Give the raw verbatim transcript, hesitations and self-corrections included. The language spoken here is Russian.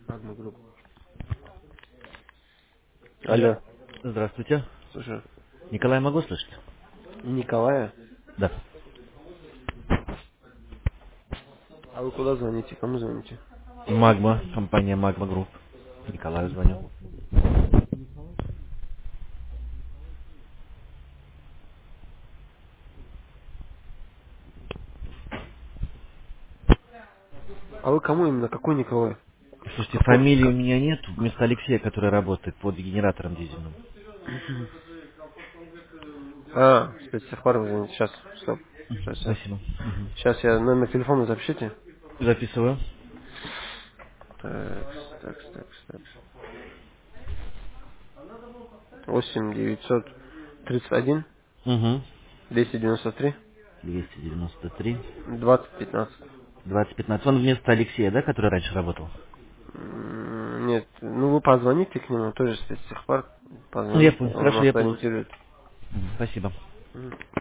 Одну группу. Алло. Алло, Здравствуйте. слушай, Николай, могу слышать? Николая? Да. А вы куда звоните? Кому звоните? Магма, компания Магма Групп. Николаю звоню. А вы кому именно? Какой Николай? Слушайте, Какой? фамилии у Как? меня нет, вместо Алексея, который работает под генератором дизельным. А, спецтехпар вы звоните. Сейчас, стоп. Сейчас, Мгм, сейчас. Спасибо. Мгм. Сейчас я номер телефона запишите. Записываю. Так, так, так, так. Восемь девятьсот тридцать один Угу. двести девяносто три двести девяносто три. двадцать пятнадцать. двадцать пятнадцать. Он вместо Алексея, да, который раньше работал? М, Нет, ну вы позвоните к нему, тоже спецтехпар. Ну, я Позвоните, понял. он Хорошо, вас я понял. ориентирует. Мгм, Спасибо. Мгм.